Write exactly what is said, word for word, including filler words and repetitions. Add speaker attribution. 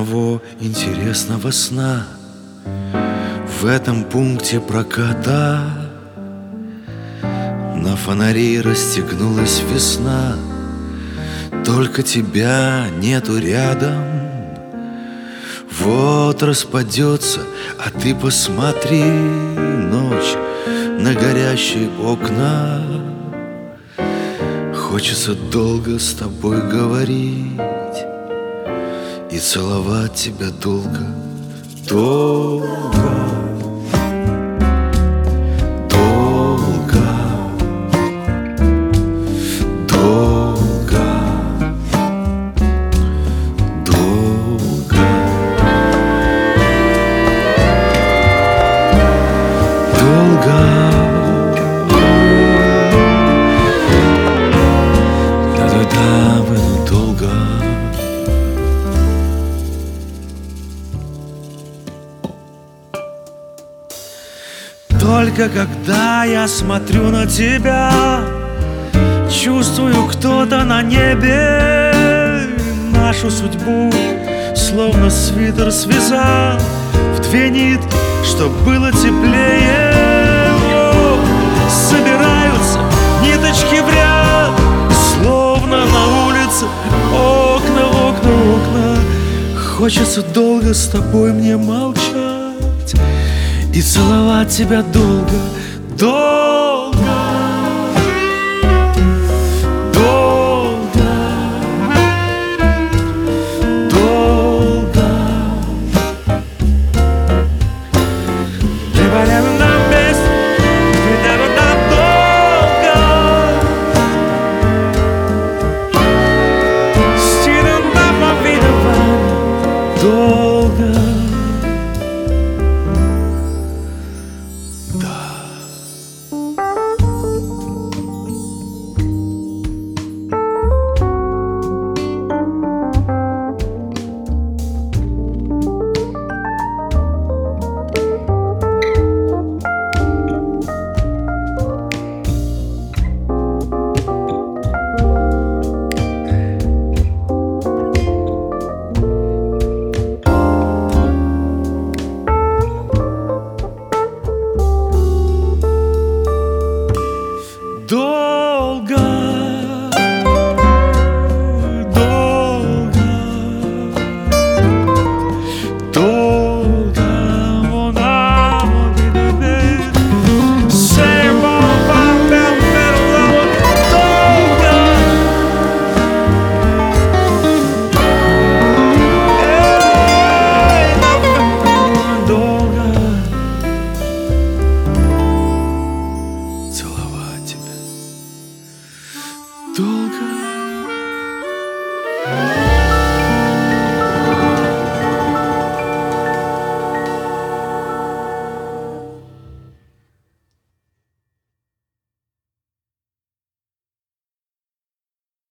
Speaker 1: одного интересного сна. В этом пункте проката на фонари расстегнулась весна. Только тебя нету рядом. Вот распадется, а ты посмотри, ночь на горящие окна. Хочется долго с тобой говорить и целовать тебя долго, долго, долго, долго, долго, долго. Да-да-да, было долго. Только когда я смотрю на тебя, чувствую, кто-то на небе нашу судьбу словно свитер связал в две нитки, чтоб было теплее. О, собираются ниточки в ряд, словно на улице окна, окна, окна. Хочется долго с тобой мне молчать и целовать тебя долго, долго, долго, долго. Либо-либо нам вместе, либо нам долго. Стены нам обвиновали долго. До